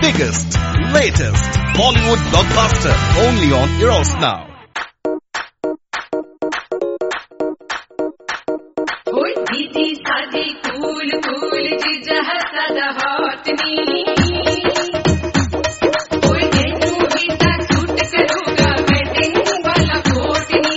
biggest, latest Bollywood blockbuster only on Eros Now. दीदी सादी cool cool जीजा सदा हॉट नी ओए तू भी ता सूट करूंगा वेडिंग वाला कोट नी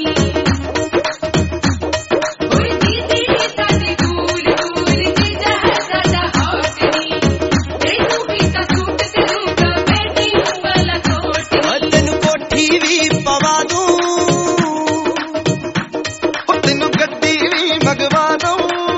ओए दीदी सादी कूल कूल जीजा सदा हॉट नी तू भी ता सूट करूंगा वेडिंग वाला कोट नी तेनु कोठी भी पवा दूं तेनु गड्डी भी मंगवा दूं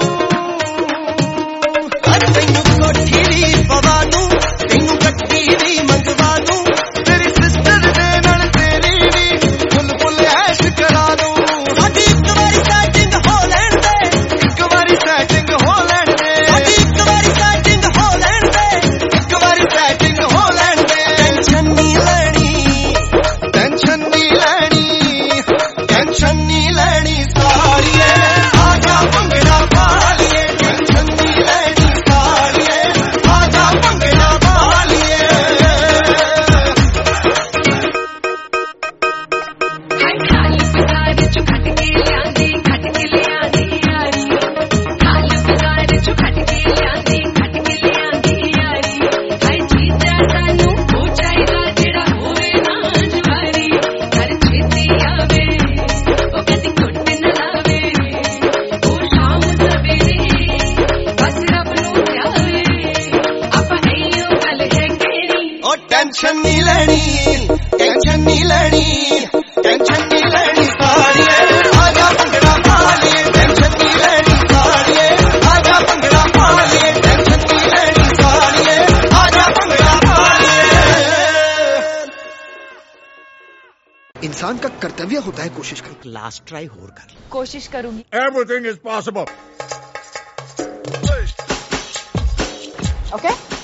टेंशन नहीं लेनी टेंशन नहीं लेनी टेंशन नहीं लेनी साड़िए आजा भंगड़ा पा लिए टेंशन नहीं लेनी साड़िए आजा भंगड़ा पा लिए टेंशन नहीं लेनी साड़िए आजा भंगड़ा पा लिए। इंसान का कर्तव्य होता है कोशिश कर। लास्ट ट्राई और कर कोशिश करूंगी। Everything is possible. ओके